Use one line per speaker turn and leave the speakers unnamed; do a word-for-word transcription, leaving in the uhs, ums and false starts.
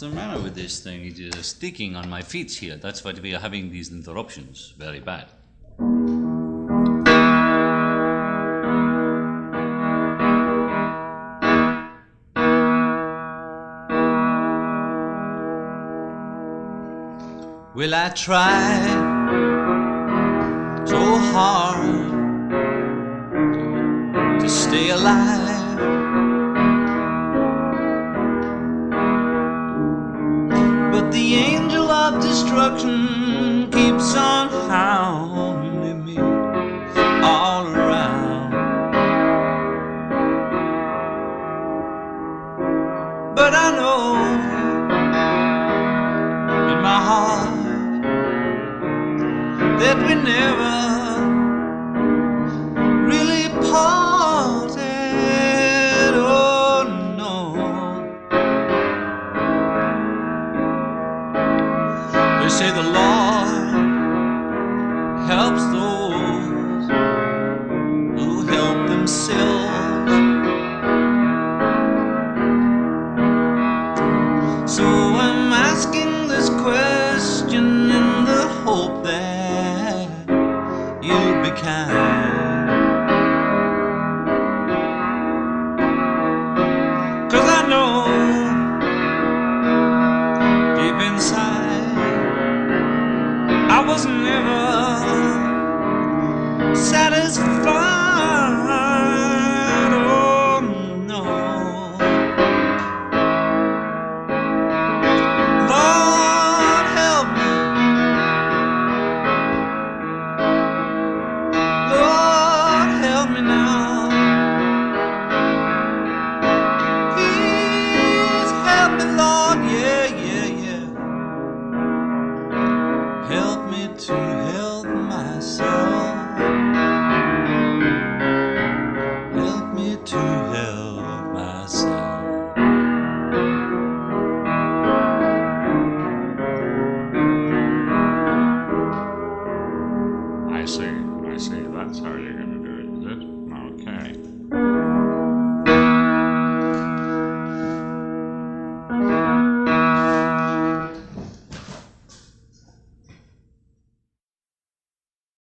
the matter with this thing? It is sticking on my feet here. That's why we are having these interruptions. Very bad. Well, I tried so hard to stay alive, but the angel of destruction keeps on hounding me all around. But I know in my heart that we never really parted, oh no. They say the Lord helps those who help themselves. So I'm asking